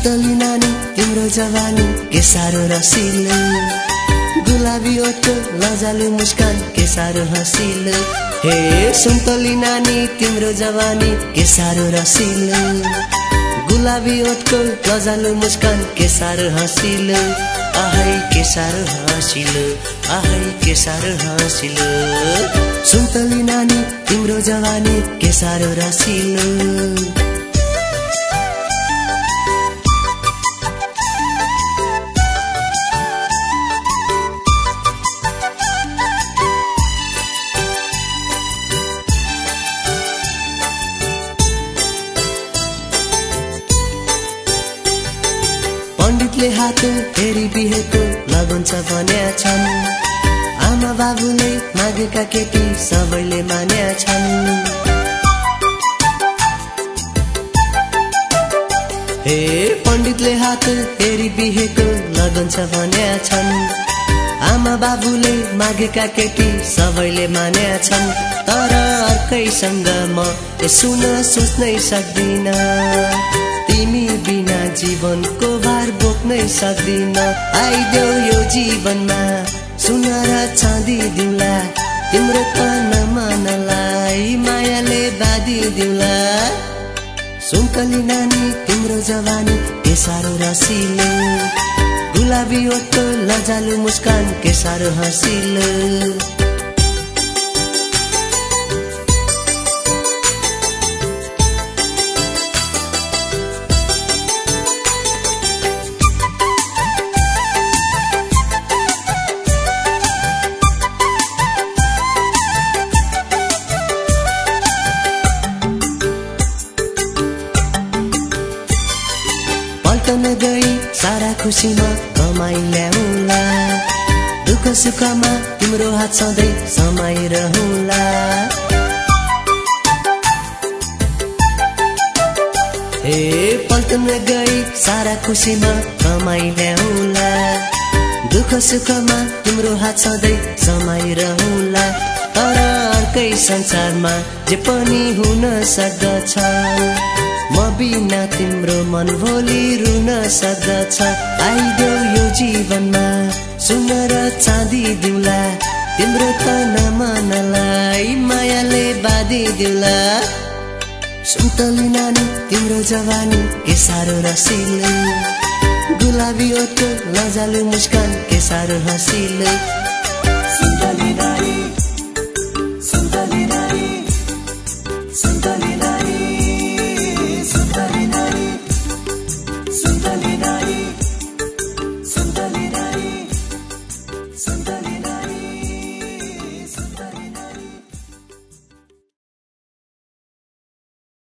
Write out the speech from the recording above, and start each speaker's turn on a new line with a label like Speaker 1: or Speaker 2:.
Speaker 1: सुन्तली नानी तिम्रो जवानी के साह्रो रसिलो, गुलाबी ओठको लजालु मुस्कान के साह्रो हँसिलो। हे सुन्तली नानी तिम्रो जवानी के साह्रो रसिलो, गुलाबी ओठको लजालु मुस्कान के साह्रो हँसिलो। आहै के साह्रो हँसिलो, आहै के साह्रो हँसिलो। सुन्तली नानी तिम्रो जवानी के साह्रो रसिलो। पण्डितले हात फेरि बिहेको लगन छ भन्या छन्, आमा बाबुले मागेका केटी सबैले मान्या छन्। हे पण्डितले हात फेरि बिहेको लगन छ भन्या छन्, आमा बाबुले मागेका केटी सबैले मान्या छन्। तर अर्कैसँग म सुन सोच्नै सक्दिन, तिमी बिना जीवनको भार बोक्नै सक्दिन। आइदेऊ यो जीवनमा सुन र चाँदी दिउला, तिम्रो तन मनलाई मायाले बाँधी दिउला। सुन्तली नानी तिम्रो जवानी के साह्रो रसिलो, गुलाबी ओठको लजालु मुस्कान के साह्रो हँसिलो। पल्टन गई सारा खुसीमा कमाई ल्याउला, दुःख सुखमा तिम्रो हात सधैँ समाइरहुला। हे पल्टन गई सारा खुसीमा कमाई ल्याउला, दुःख सुखमा तिम्रो हात सधैँ समाइरहुला। तर अर्कै संसारमा जे पनि हुन सक्दछ, म बिना तिम्रो मन भोलि रुन सक्दछ। आइदेऊ यो जीवनमा सुन र चाँदी दिउला, तिम्रो तन मनलाई मायाले बाँधी दिउला। सुन्तली नानी तिम्रो जवानी के साह्रो रसिलो, गुलाबी ओठको लजालु मुस्कान के साह्रो हँसिलो।